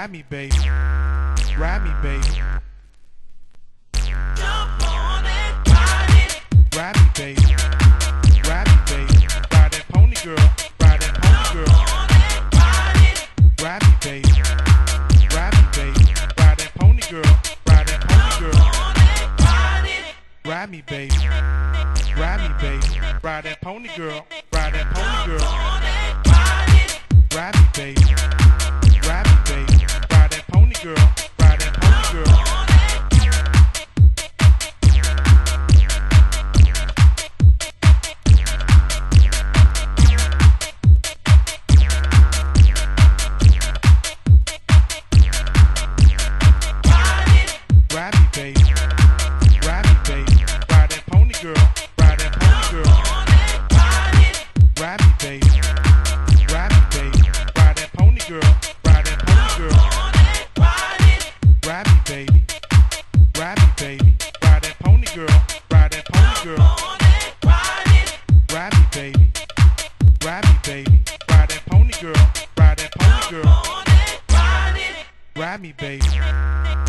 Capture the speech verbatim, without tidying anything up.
Ride me, baby. Ride me, baby. Jump on it, ride it. Ride me, baby. Ride me, baby. Ride that pony, girl. Ride that pony, girl. Jump on it, ride it. Ride me, baby. Ride me, baby. Ride that pony, girl. Ride that pony, girl. Jump on it, ride it. Ride me, baby. Ride me, baby. Ride that pony, girl. Ride that pony, girl. Jump on it, ride it. Ride me, baby. Ride me, baby. Ride that pony, girl. Ride that pony, girl. Jump on it, ride it. Ride me, baby. Ride me, baby. Ride that pony, girl. Ride that pony, girl. Jump on it, ride it. Ride me, baby. Ride me, baby. Ride that pony, girl. Ride that pony, girl. Jump on it, ride it. Ride me, baby. Ride me, baby. Ride that pony, girl. Ride that pony, girl. Jump on it, ride it. Ride me, baby. Ride me, baby. Ride that pony, girl. Ride that pony, girl. Jump on it, ride it. Ride me, baby.